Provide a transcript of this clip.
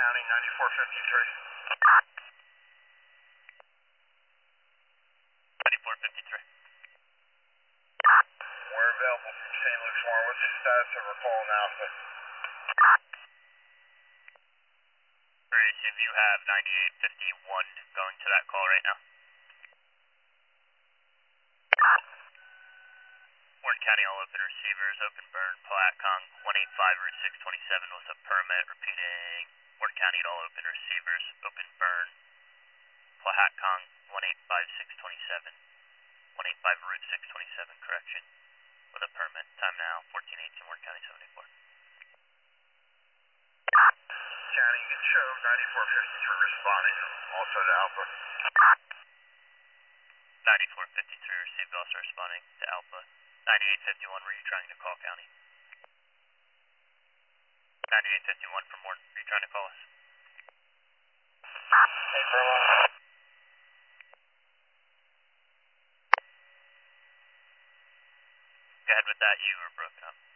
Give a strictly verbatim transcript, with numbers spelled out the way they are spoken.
County, ninety-four fifty-three. ninety-four fifty-three. We're available from Saint Luke's Warren. What's the status of our call in Alpha? Great, if you have ninety-eight fifty-one going to that call right now. Warren County, all open receivers, open burn, Palatkong, one eight five Route six twenty-seven with a permit, repeating. Warren County, all open receivers, open burn, Palatkong, one eight five six twenty-seven, one eight five Route six twenty-seven, correction, with a permit. Time now, fourteen eighteen, Warren County, seventy-four. County, you can show ninety-four fifty-three responding, also to Alpha. ninety-four fifty-three received, also responding to Alpha. ninety-eight fifty-one, were you trying to call County? ninety-eight fifty-one from Warren, were you trying to call us? Hey, Furlong. Go ahead with that, you were broken up.